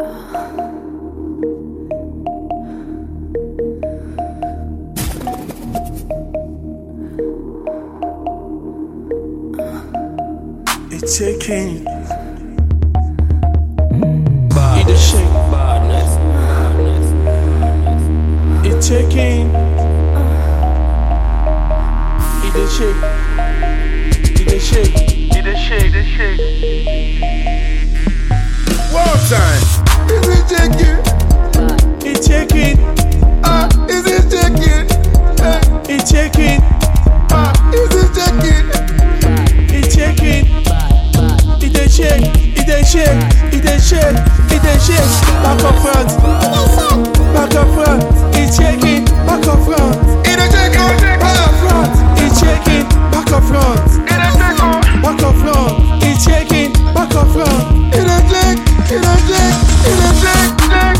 It's taking it a shake. It's taking it a shake. It a shake. It a shake. It a shake. One time. Is it shaking? It's taking. Is it shaking? It's taking. Is it shaking? It's taking. It a shake. It a shake. It a shake. It a shake. Back up front. Back up front. It's shaking. Back up front. It a shaking. Back up front. It's shaking. Back up front. It a shaking. Back up front. It's shaking. Back up front. It a shake. It a shake. It a shake.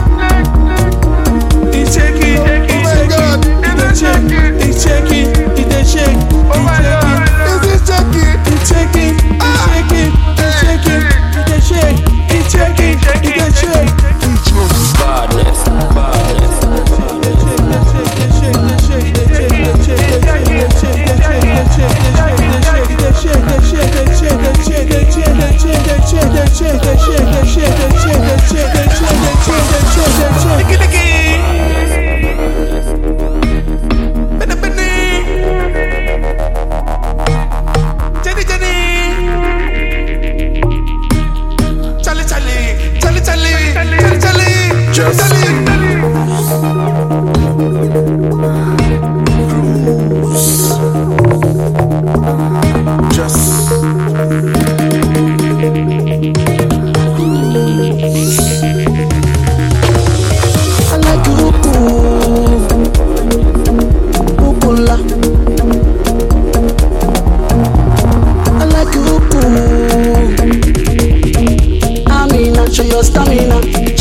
It's shaking. It's shaking. It's shaking. It's shaking. It's shaking. Oh my God. Is it shaking? It's shaking. It's shaking. It's shaking. It's shaking. It's shaking. It's shaking. Badness. Show your stamina.